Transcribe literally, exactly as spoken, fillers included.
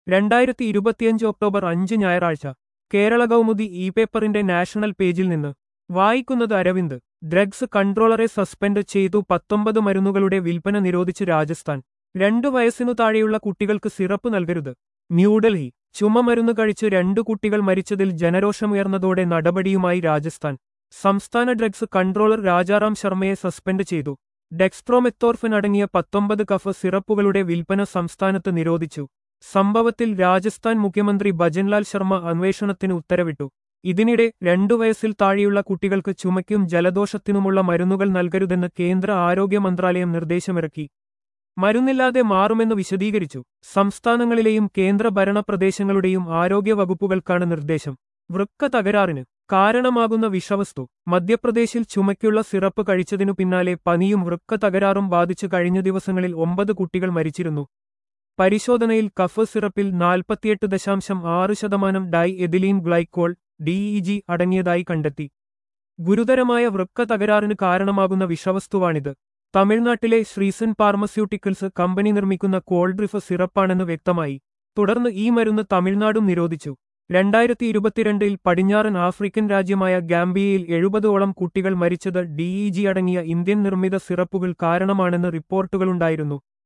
രണ്ടായിരത്തി ഇരുപത്തിയഞ്ച് ഒക്ടോബർ അഞ്ച് ഞായറാഴ്ച കേരള കൗമുദി ഇ പേപ്പറിന്റെ നാഷണൽ പേജിൽ നിന്ന് വായിക്കുന്നത് അരവിന്ദ്. ഡ്രഗ്സ് കൺട്രോളറെ സസ്പെൻഡ് ചെയ്തു. പത്തൊമ്പത് മരുന്നുകളുടെ വിൽപ്പന നിരോധിച്ച് രാജസ്ഥാൻ. രണ്ടു വയസ്സിനു താഴെയുള്ള കുട്ടികൾക്ക് സിറപ്പ് നൽകരുത്. ന്യൂഡൽഹി. ചുമമരുന്ന് കഴിച്ച് രണ്ടു കുട്ടികൾ മരിച്ചതിൽ ജനരോഷമുയർന്നതോടെ നടപടിയുമായി രാജസ്ഥാൻ. സംസ്ഥാന ഡ്രഗ്സ് കൺട്രോളർ രാജാറാം ശർമ്മയെ സസ്പെൻഡ് ചെയ്തു. ഡെക്സ്ട്രോമെത്തോർഫൻ അടങ്ങിയ പത്തൊമ്പത് കഫ് സിറപ്പുകളുടെ വിൽപ്പന സംസ്ഥാനത്ത് നിരോധിച്ചു. സംഭവത്തിൽ രാജസ്ഥാൻ മുഖ്യമന്ത്രി ഭജൻലാൽ ശർമ്മ അന്വേഷണത്തിന് ഉത്തരവിട്ടു. ഇതിനിടെ രണ്ടു വയസ്സിൽ താഴെയുള്ള കുട്ടികൾക്ക് ചുമയ്ക്കും ജലദോഷത്തിനുമുള്ള മരുന്നുകൾ നൽകരുതെന്ന് കേന്ദ്ര ആരോഗ്യ മന്ത്രാലയം നിർദ്ദേശമിറക്കി. മരുന്നില്ലാതെ മാറുമെന്ന് വിശദീകരിച്ചു. സംസ്ഥാനങ്ങളിലെയും കേന്ദ്ര ഭരണ പ്രദേശങ്ങളുടെയും ആരോഗ്യ വകുപ്പുകൾക്കാണ് നിർദ്ദേശം. വൃക്ക തകരാറിന് കാരണമാകുന്ന വിഷവസ്തു. മധ്യപ്രദേശിൽ ചുമയ്ക്കുള്ള സിറപ്പ് കഴിച്ചതിനു പിന്നാലെ പനിയും വൃക്ക തകരാറും ബാധിച്ച് കഴിഞ്ഞ ദിവസങ്ങളിൽ ഒമ്പത് കുട്ടികൾ മരിച്ചിരുന്നു. പരിശോധനയിൽ കഫ് സിറപ്പിൽ നാൽപ്പത്തിയെട്ട് ദശാംശം ആറ് ശതമാനം ഡൈ എഥിലീൻ ഗ്ലൈക്കോൾ ഡിഇജി അടങ്ങിയതായി കണ്ടെത്തി. ഗുരുതരമായ വൃക്ക തകരാറിന് കാരണമാകുന്ന വിഷവസ്തുവാണിത്. തമിഴ്നാട്ടിലെ ശ്രീസൻ ഫാർമസ്യൂട്ടിക്കൽസ് കമ്പനി നിർമ്മിക്കുന്ന കോൾഡ്രിഫ് സിറപ്പാണെന്ന് വ്യക്തമായി. തുടർന്ന് ഈ മരുന്ന് തമിഴ്നാടും നിരോധിച്ചു. രണ്ടായിരത്തി ഇരുപത്തിരണ്ടിൽ പടിഞ്ഞാറൻ ആഫ്രിക്കൻ രാജ്യമായ ഗാംബിയയിൽ എഴുപതോളം കുട്ടികൾ മരിച്ചത് ഡിഇജി അടങ്ങിയ ഇന്ത്യൻ നിർമ്മിത സിറപ്പുകൾ കാരണമാണെന്ന് റിപ്പോർട്ടുകളുണ്ടായിരുന്നു.